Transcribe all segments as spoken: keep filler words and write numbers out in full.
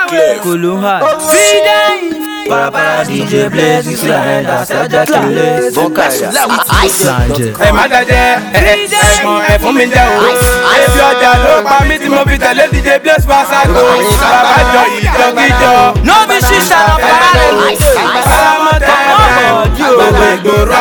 Wycliffe. Kulunha. Para para D J Blaze, isso é da Sérgio Aquiles. Bom cara. Sanje. É Madadé, é é fún mi jẹ́ o. Ebi ọjà ló pa mí tí mo fi tẹ̀lé D J Blaze Pasago. Bàbá jọ ìjọgíjọ. No be shisha na parale. Alamọ̀tẹ́ gbogbo ìgboro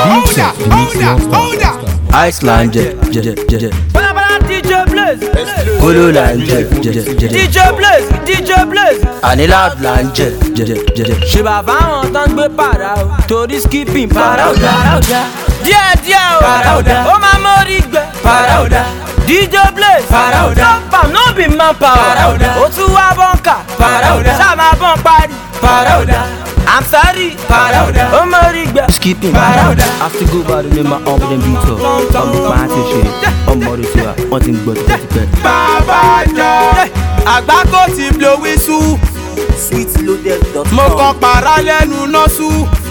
akọ. Iceland jet jet jet jet. Para para D J Blaze. Kulunha jet jet jet. D J Blaze, D J Blaze. Anila Blanc jet jet jet jet. Ṣé bàbá wọn tán gbé para o? Torí skipping para o da. Díẹ̀ díẹ̀ o. Para o da. Ó máa mórí gbẹ. Para o da. D J Blaze. Para o da. Stop am no be man power. Para o da. Ó tún wá bọ́ǹkà. Para o da. Ṣá máa bọ́ǹ parí. Para o da. I'm sorry. Para o da. Ó mórí gbẹ. Skipping. Para o da. I have to go by the name of Uncle Dem Beat Up. Ọmọ bá ti ṣe. Ọmọ rẹ̀ ti wá. Wọ́n ti ń gbọ́ tipẹ́tipẹ́. Bàbá jọ. Àgbákò ti blow whistle. sweet loaded dot com. Mo kàn para lẹ́nu nọ́ọ̀sù.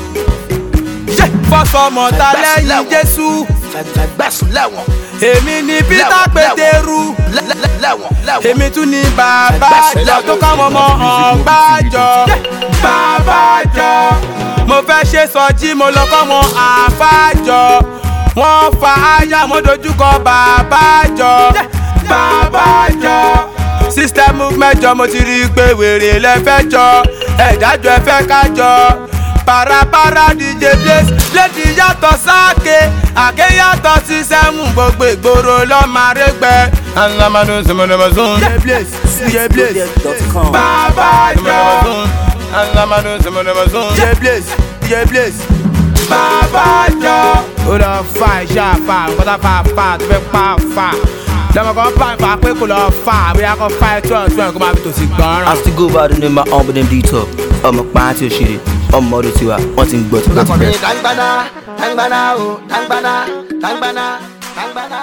Fọ́sọmọ ta lẹ́yìn Jésù. Gbẹ̀sùn lẹ́wọ̀n. Èmi ni Peter Pétérù. Lẹ́wọ̀n. Èmi tún ni bàbá jọ tó káwọn ọmọ ọ̀gbájọ. Bàbá jọ. Mo fẹ́ ṣe sọjí mo lọ kọ́ wọn àfájọ. Wọ́n fa aya mo dojúkọ bàbá jọ. Bàbá jọ. System movement jọ mo ti rí i pé wèrè lẹ́fẹ́ jọ. Ẹ̀dájọ́ ẹ fẹ́ ká jọ. Parapara D J Blaze lédi yàtọ̀ sáàkè. Àké yàtọ̀ sí sẹ́mù gbogbo ìgboro lọ́màrẹ́gbẹ́. Alamado Simonomazun. D J Blaze, D J Blaze. Bàbá jọ. Alamado Simonomazun. D J Blaze, D J Blaze. Bàbá jọ. Ó lọ fa ìṣá fa nkọ́tà fa fa tó fẹ́ pa fa. Lọ́mọ kan pa ìfà pé kò lọ fa àbíyá kan fa ẹ̀tọ́ ọ̀tún ẹ̀ kó máa fi tòsí gbọ́nrán. I have to go by the name of Uncle Dem Beat Up. Ọmọ pa tí o ṣeré. Ọmọ rẹ̀ ti wá. Wọ́n ti ń gbọ́ tipẹ́tipẹ́. Tangbana, tangbana, oh, tangbana, tangbana, tangbana.